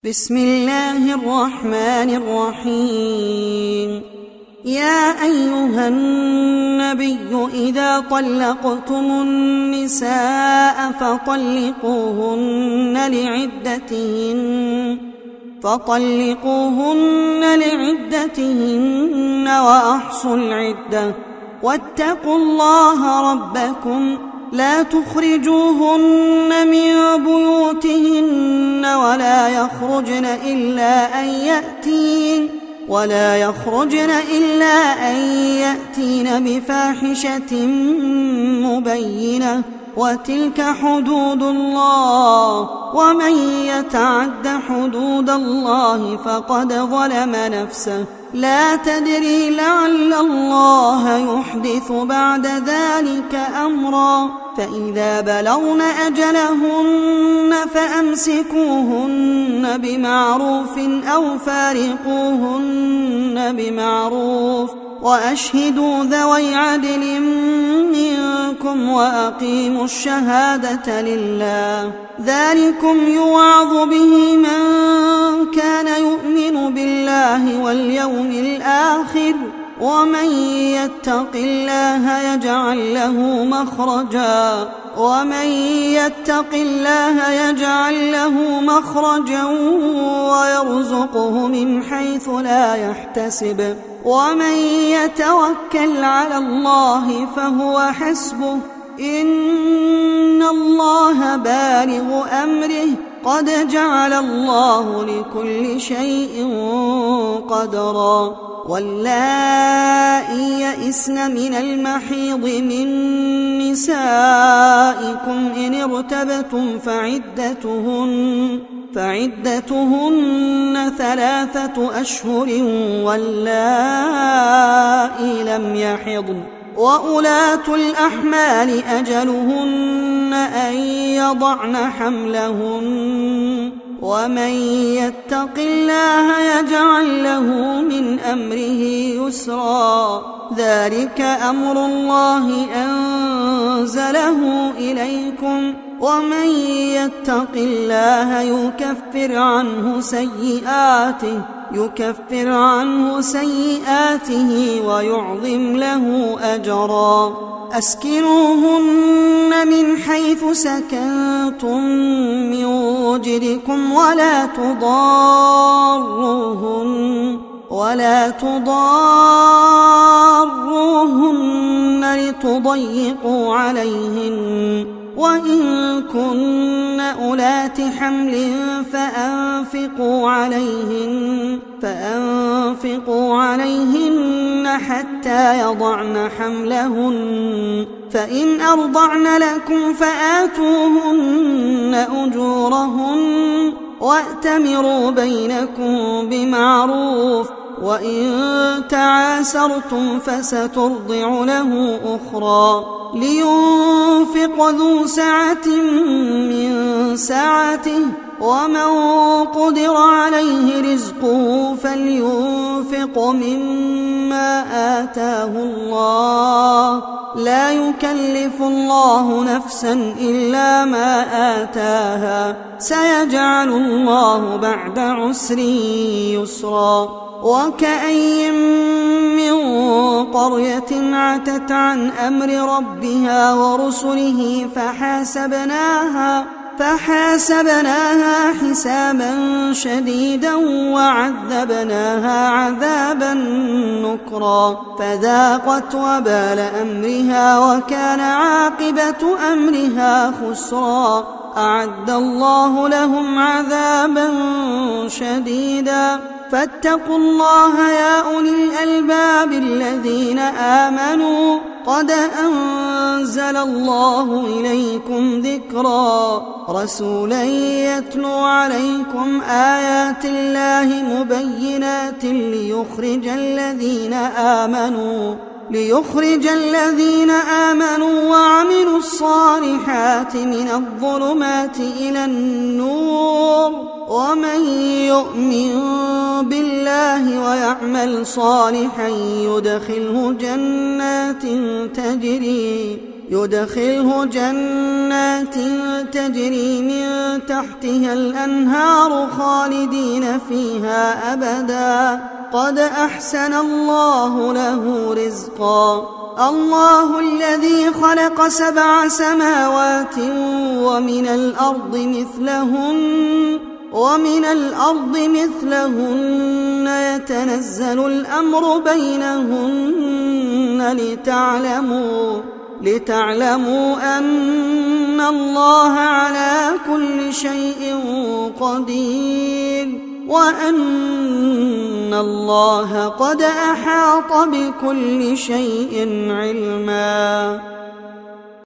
بسم الله الرحمن الرحيم. يا أيها النبي إذا طلقتم النساء فطلقوهن لعدتهن وأحصوا العدة واتقوا الله ربكم لا تخرجوهن من بيوتهن ولا يخرجن إلا أن يأتين بفاحشة مبينة وتلك حدود الله ومن يتعد حدود الله فقد ظلم نفسه لا تدري لعل الله يحدث بعد ذلك أمرا. فإذا بلغن أجلهن فأمسكوهن بمعروف أو فارقوهن بمعروف وأشهدوا ذوي عدل منكم وأقيموا الشهادة لله ذلكم يوعظ به من كان يؤمن بالله واليوم الآخر ومن يتق الله يجعل له مخرجا ويرزقه من حيث لا يحتسب ومن يتوكل على الله فهو حسبه إن الله بالغ أمره قد جعل الله لكل شيء قدرا. واللائي يئسن من المحيض من نسائكم إن ارتبتم فعدتهن 3 أشهر واللائي لم يحضن وأولاة الأحمال أجلهن أن يضعن حملهن ومن يتق الله يجعل له من أمره يسرا ذلك أمر الله أنزله إليكم ومن يتق الله يكفر عنه سيئاته ويعظم له أجرا. أسكنوهن من حيث سكنتم من وجدكم ولا تضاروهن لتضيقوا عليهن وإن كن أولات حمل فأنفقوا عليهن حتى يضعن حملهن فإن أرضعن لكم فآتوهن أجورهن وأتمروا بينكم بمعروف وإن تعاسرتم فسترضع له أخرى لينفق ذو سعة من سعته ومن قدر عليه رزقه فلينفق مما آتاه الله لا يكلف الله نفسا إلا ما آتاها سيجعل الله بعد عسر يسرا. وكأي من قرية عتت عن أمر ربها ورسله فحاسبناها حسابا شديدا وعذبناها عذابا نكرا فذاقت وبال أمرها وكان عاقبة أمرها خسرا. أعد الله لهم عذابا شديدا فاتقوا الله يا أولي الألباب الذين آمنوا قد أنزل الله إليكم ذكرا رسولا يتلو عليكم آيات الله مبينات ليخرج الذين آمنوا وعملوا الصالحات من الظلمات إلى النور ومن يؤمن بالله ويعمل صالحا يدخله جنات يدخله جنات تجري من تحتها الأنهار خالدين فيها أبدا قد أحسن الله له رزقا الله الذي خلق 7 سماوات ومن الأرض مثلهن يتنزل الأمر بينهن لتعلموا أن الله على كل شيء قدير وأن الله قد أحاط بكل شيء علما.